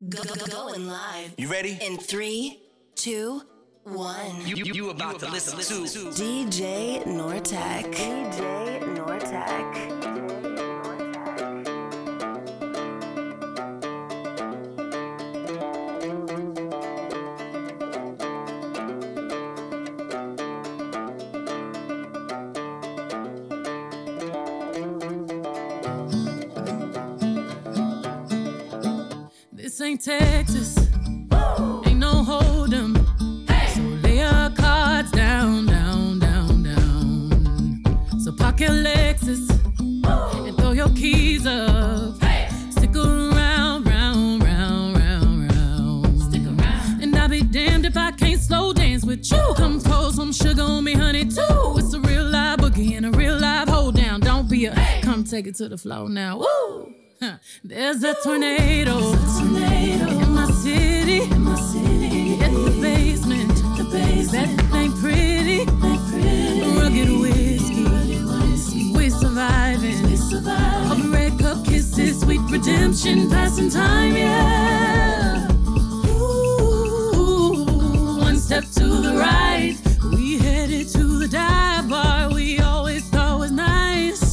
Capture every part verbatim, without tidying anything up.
Go, go, going live. You ready? In three, two, one. You, you, you about you to about listen, listen to D J Nortec. D J Nortec. This ain't Texas, Woo! Ain't no hold'em. Hey! So lay your cards down, down, down, down. So park your Lexus Woo! And throw your keys up. Hey! Stick around, round, round, round, round. Stick around. And I'll be damned if I can't slow dance with you. Come pour some sugar on me, honey, too. It's a real live boogie and a real live hold down. Don't be a, hey! Come take it to the floor now. Woo! Huh. There's a tornado, There's a tornado in my city, in my city. In the basement, the basement. That ain't pretty, ain't pretty. Rugged whiskey, rugged whiskey. We surviving, we surviving. Of red cup kisses, sweet redemption, passing time, yeah. Ooh, one step to the right, we headed to the dive bar we always thought was nice.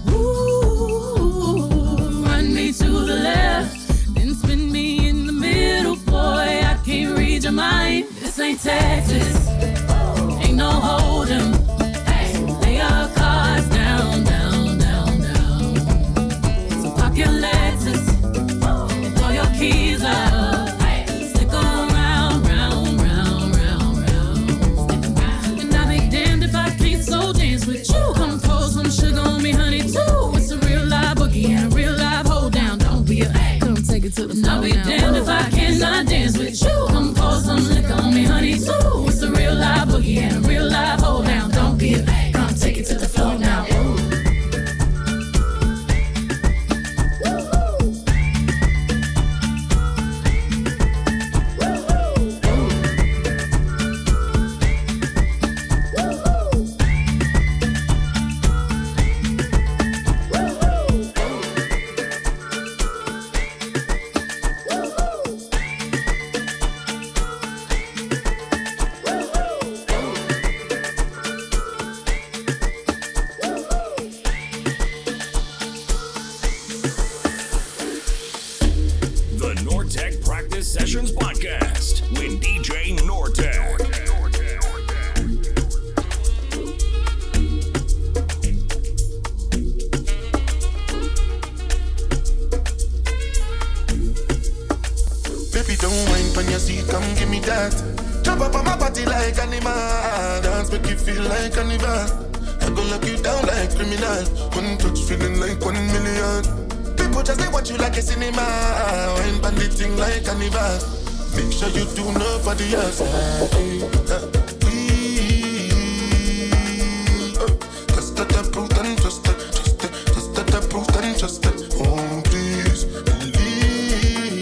To the left, then spin me in the middle, boy, I can't read your mind. This ain't Texas, ain't no hold'em. Hey, lay your cards down, down, down, down. So park your Lexus and throw your keys up. Hey, stick around, round, round, round, round. And I'll be damned if I can't slow dance with you. Come pour some sugar on me, honey, too. It's a real live boogie and a real live hold down. Don't be a come take it to the floor. I'll be damned if I cannot dance with you. Come pour some liquor on me, honey, too. It's a real live boogie and a real live hold down. Don't be a come take it to the floor now. Ooh. Sessions Podcast with D J Nortec. Baby, don't whine on your seat, come give me that. Jump up on my body like animal. Dance make you feel like carnival. I gon' lock you down like criminal. One touch feeling like one million. People just they watch you like a cinema. Wine bandit thing like carnival. Make sure you do nobody else. Just let the proof and trust it. Just it. Just let the proof and trust it. Oh please believe.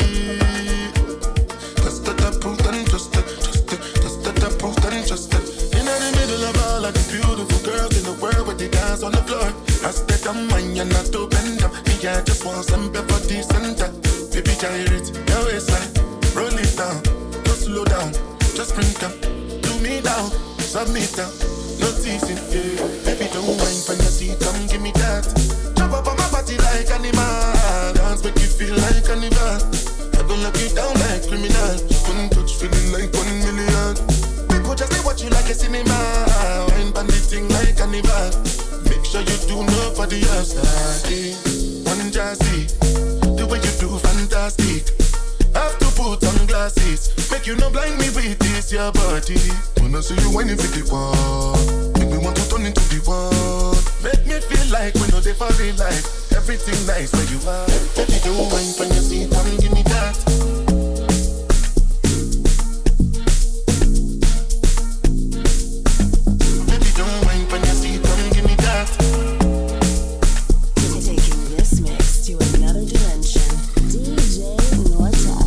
Just let the proof and trust it. Just it. Just let the proof and trust it. In the middle of all of the beautiful girls in the world with the dance on the floor. I stay on mine and not to bend up. Me I just want some pepper decent. Baby gyrate your waistline. Roll it down, don't slow down, just sprint down, do me down, submit down, no teasing, yeah. Baby don't whine for your seat, come give me that. Jump up on my body like animal, dance make you feel like carnival. I gon' lock you down like criminal, one touch feeling like one million. People just they watch you like a cinema, wine bandit thing like carnival. Make sure you do nobody else like it. One jazzy, the way you do fantastic. Have to put on glasses, make you not blind me with this your body. Wanna see you whining for the wall, make me want to turn into the wall. Make me feel like we know they for real life. Everything nice where you are. Baby don't whine from your seat, come give me that. Baby don't whine from your seat, come give me that. Taking this mix to another dimension. D J Nortec.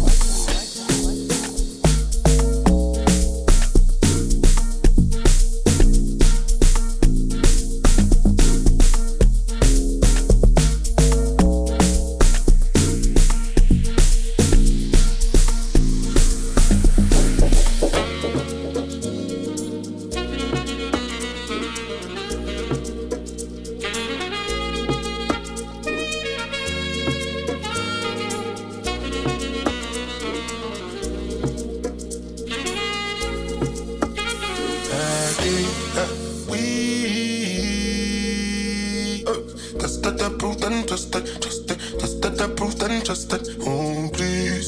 trusted, trusted, trusted, approved and trusted. Oh, please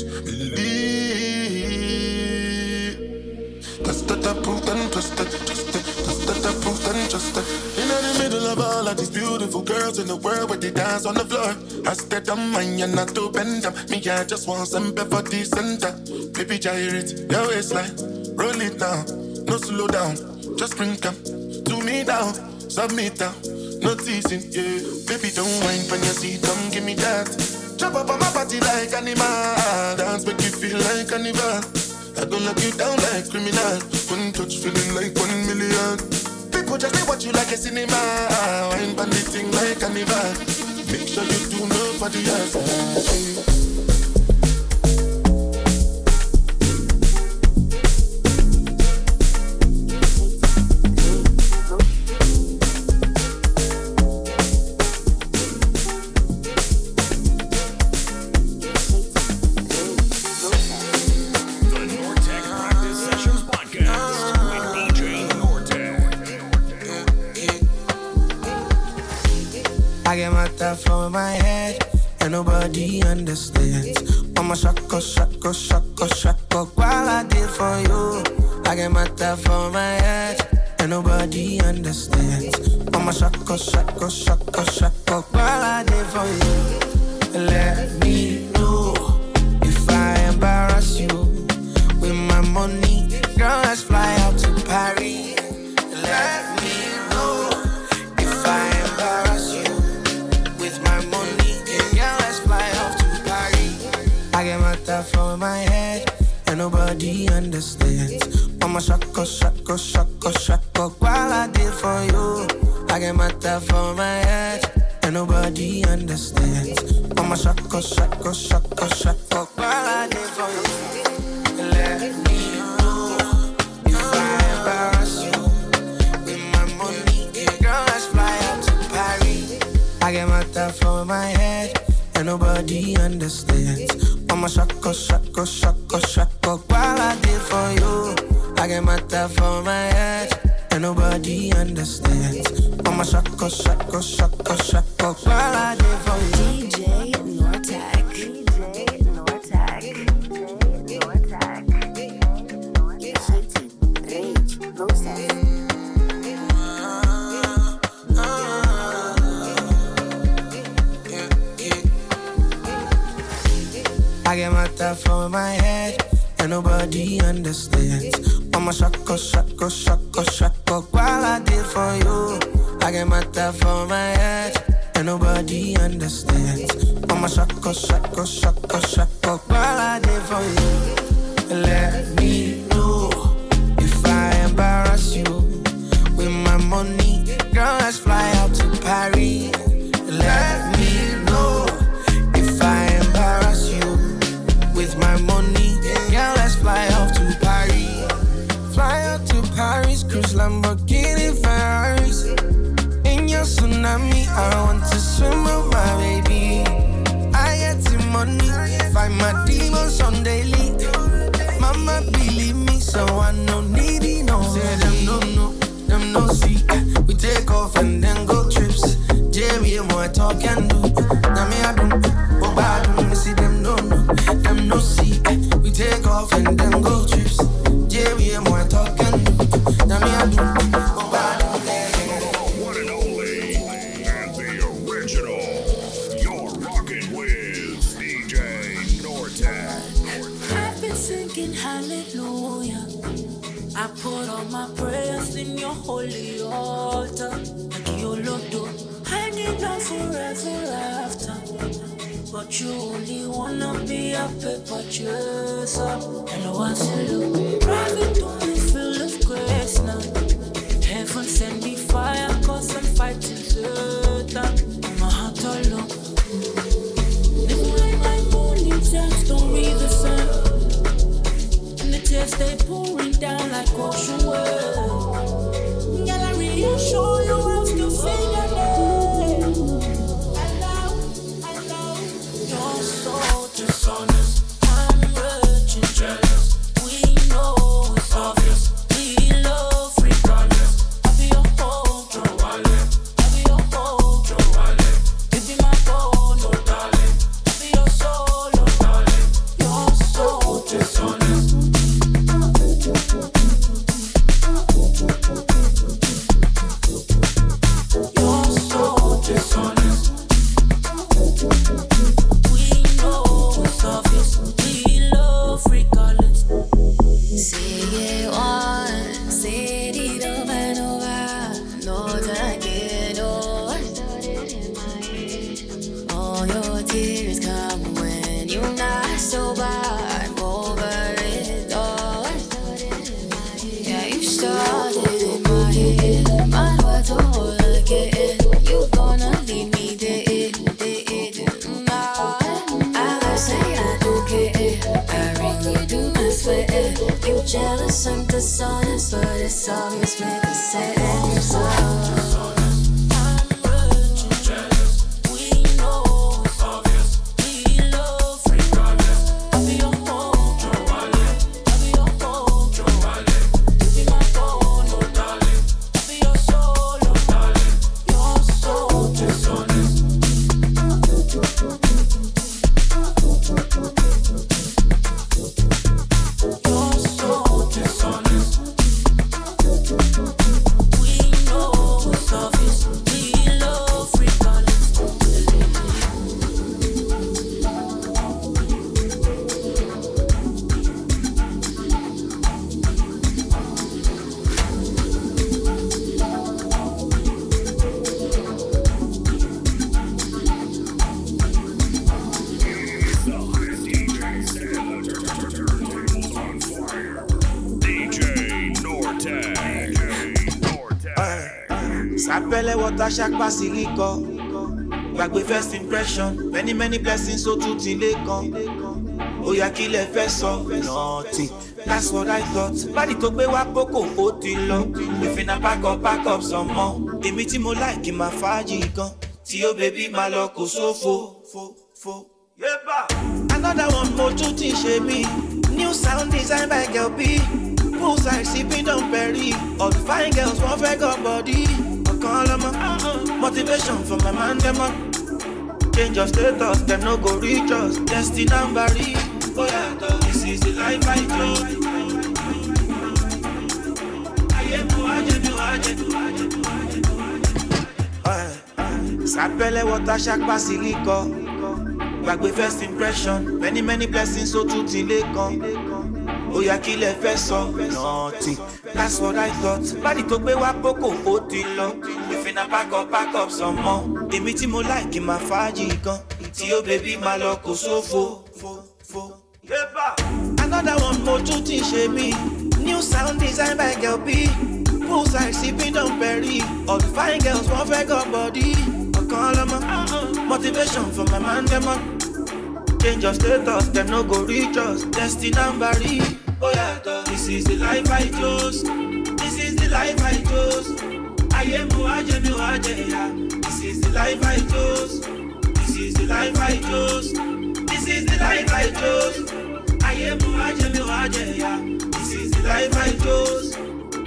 believe. Trusted, approved and trusted, trusted, trusted, approved and trusted. In the middle of all of these beautiful girls in the world where they dance on the floor, I stayed on mine and not to bend them. Me, I just want some pepper center. Baby, gyrate your waistline, roll it down, no slow down. Just bring them to me down, submit down, no teasing, yeah. Baby, don't whine when you see them, give me that. Jump up on my body like animal, dance make you feel like carnival. I gon' lock you down like criminal. One touch feeling like one million. People just they watch you like a cinema. Wine pan the thing like carnival. Make sure you do nobody else. For my head, and nobody understands. Mama shako, shako, shako, shako, while I did for you. I get my that for my head, and nobody understands. Mama shako, shako, shako, shako, while I did for you. Let me know if I embarrass you with my money. Girl, let's fly out to Paris. Let me know if I embarrass you. I get my that for my head, and nobody understands. Mama shako, shako, shako, shako, while I did for you. I get my that for my head, and nobody understands. Mama shako, shako, shako, shako, while I did for you. Let me know if I embarrass you with my money. Girl, let's fly out to Paris. I get my that for my head, and nobody understands. Mama shako, shako, shako, shako, while I did for you. I get my that for my head, and nobody understands. Mama shako, shako, shako, shako, while I did for you. D J Nortec. D J Nortec. Nortec. Rage, process. I get my that for my head, and nobody understands. Mama shako, shako, shako, shako, while I did for you. I get my that for my head, and nobody understands. Mama shako, shako, shako, shako, while I did for you. Let me know if I embarrass you with my money. Girl, let's fly out to Paris. Let me know if I embarrass you with my money. Girl, let's fly off to Paris. Fly out to Paris, cruise Lamborghini Ferraris. In your tsunami, I want to swim with my baby. I get the money, find my demons on daily. Mama believe me, so I no needy, no. Say them no, no, them no see. We take off and then go trips. Jerry and what talk and do. Now me I do, oh bad, me see them no, no. Them no see, we take off and then go trips. Jerry and what talk and do. Now me I do, oh bad, One and only, and the original. You're rocking with D J Nortec. I've been singing hallelujah. I put all my prayers in your holy altar. Like you look do, hanging on forever after. But you only wanna be a paper chaser. And I want to look private, don't you feel of grace now? Heaven send me fire, cause I'm fighting Satan. My heart alone. Living like my morning text, don't read the sun. And the tears they pouring down like ocean waves. Girl, I reassure you I'll still sing your name. I love, I love. You're so dishonest. I'm rich and jealous. We know innocent, dishonest, but it's obvious we could say it so. Chaque basilico, gbàgbé first impression, many many blessings so tout il est quand. Oh y'a qui les fait ça, nothing. That's what I thought. Body tó gbé wá poco ó ti lọ. If na pack up pack up some more. Èmi tí mo like ma fàájì gan. Tí o baby ma lọ kó sófo, fo fo. Yeba. Another one mo tún ti ṣe mí. New sound design by Girl B. Poolside sipping on Perry. All the fine girls want fake up body. Call them uh-uh. Motivation for my man, them up. Change your status, them no go reach us. Destiny and Barry. Oh yeah, this is the life I chose. I am who I am, who I am. Sapele water shack basilico. Gbàgbé first impression. Many many blessings so tout il est quand. Oh y'a qui les fait ça, nothing. That's what I thought. Body tó gbé wá poco ó ti lọ. If na pack up pack up some more. Èmi tí mo like ma fàájì gan. Tí o baby ma lọ kó sófo, fo fo. Yeba. Another one mo tún ti ṣe mí. New sound design by Girl B. Poolside sipping on Perry. All the fine girls want fake up body. Call them uh-uh. Motivation for my man, them up. Change your status, them no go reach us. Destiny and Barry. Oh yeah, this is the life I chose. This is the life I chose. I am who I am, who I am. This is the life I chose. This is the life I chose. This is the life I chose. I am who I am, who I am. This is the life I chose.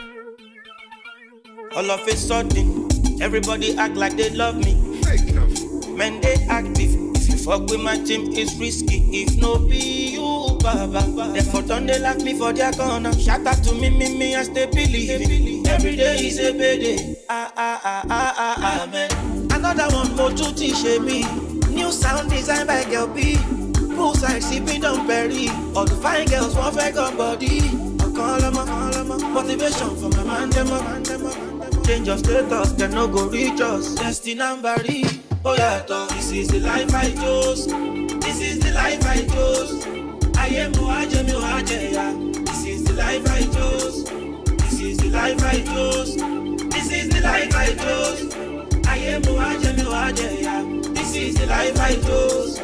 All of a sudden, everybody act like they love me. Men they active. If you fuck with my team, it's risky. If no be you, baba. Therefore don't they laugh me for their corner. Shout out to me, me, me, and stay believing. Every day is a payday. Ah, ah, ah, ah, ah, amen. Another one more to teach me. New sound design by Girl B. Poolside sipping on Perry. All the fine girls want fake up body. Call them up, call them up. Motivation for my man, them up, man, them up. Change your status, them no go reach us. Destiny and Barry. Oh yeah, this is the life I chose. This is the life I chose. I am who I am, who I am. This is the life I chose. This is the life I chose. This is the life I chose. I am who I am, who I am. This is the life I chose.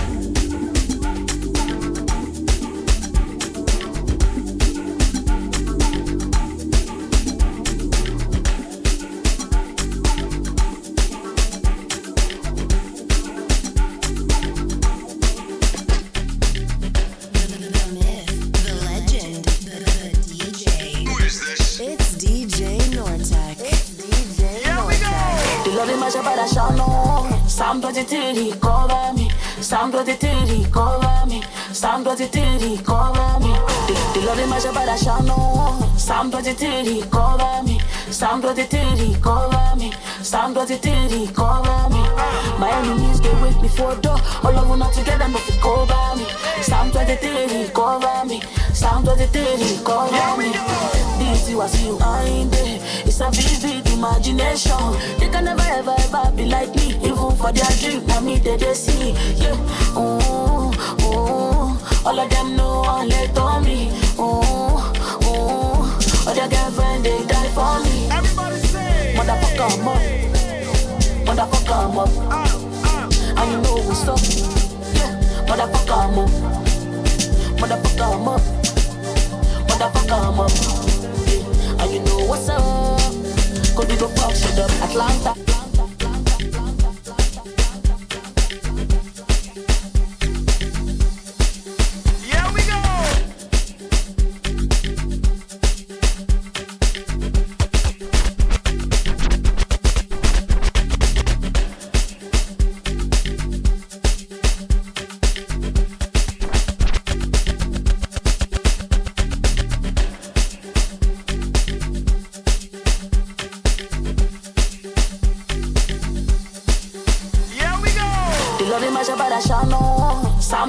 Somebody to cover me, somebody to cover me, somebody to cover me. The love in my shabbat I shall know. Somebody to cover me, somebody to cover me, somebody to cover me. My enemies they wait me for door. All of them not together but to cover me. Somebody to cover me, somebody to cover me. This you I see you ain't there. It's a vivid imagination. They can never ever ever be like me. Even for their dream, I mean they they see. Yeah, oh, oh. All of them know and let on me. Oh, oh. All their girlfriend they die for me. Everybody say, motherfucker I'm up, motherfucker I'm up. And you know what's up. Yeah, motherfucker I'm up, motherfucker I'm up, motherfucker I'm up.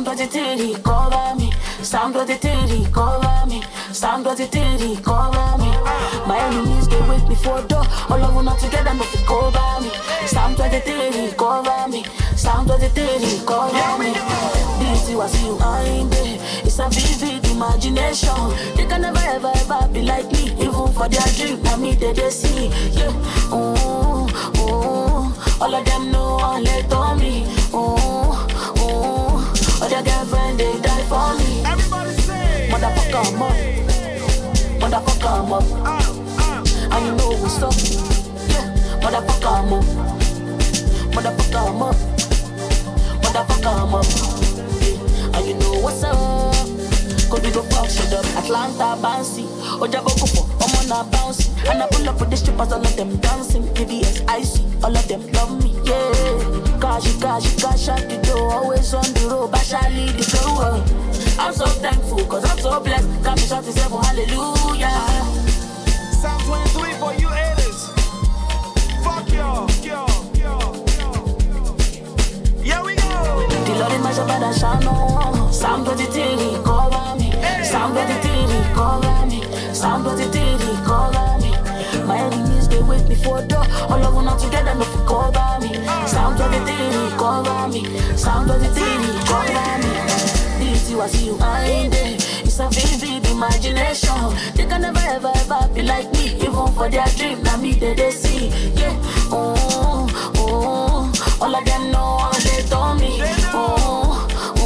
twenty-three, cover me. Psalm twenty-three, cover me. Psalm twenty-three, cover me. My enemies, they wait before door. All of them not together, no fi cover me. Psalm twenty-three, cover me. Psalm twenty-three, cover me. Beauty was you, I ain't there. It's a vivid imagination. They can never ever ever be like me. Even for their dream, now me they, they see. Yeah, ooh, ooh. All of them know one let on me. Ooh, ooh. All their girlfriend, they die for me. Everybody say, motherfucker, I'm up. Motherfucker, I'm up. uh, uh, And you know what's up. Yeah, motherfucker, I'm up. Motherfucker, I'm up. Motherfucker, I'm up. Yeah. And you know what's up. Cause we go fuck shit up. Atlanta, bouncy. Ojabo Kupo, I'm on a bouncy. And I pull up with the strippers, all of them dancing. K V S, icy, all of them love me, yeah. Kashi, kashi, kashi, at the door. Always on the road, but I lead the show. I'm so thankful, cause I'm so blessed. Got me shot to seven, hallelujah. Psalm twenty-three for you haters. Fuck y'all, y'all, y'all, y'all. Here we go. The Lord is my shepherd, I shall know. Psalm twenty-three, cover me. Psalm twenty-three, cover me. Psalm twenty-three, cover me. My enemies, they wait before door. All of them not together, no fi cover me. Psalm twenty-three, cover me. Psalm twenty-three, cover me. Beauty was you, I ain't there. It's a vivid imagination. They can never ever ever be like me. Even for their dream, now me they, they see. Yeah, ooh, ooh. All of them know how they told me. Ooh,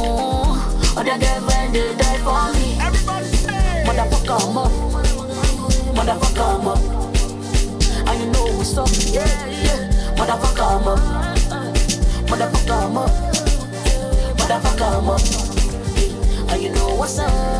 ooh. All their girlfriend, they die for me. Everybody say, motherfucker, I'm up. Motherfucker, I'm up. And you know what's up. Yeah, yeah. Motherfucker, I'm up. Motherfucker, I'm up. Motherfucker, I'm up. And you know what's up.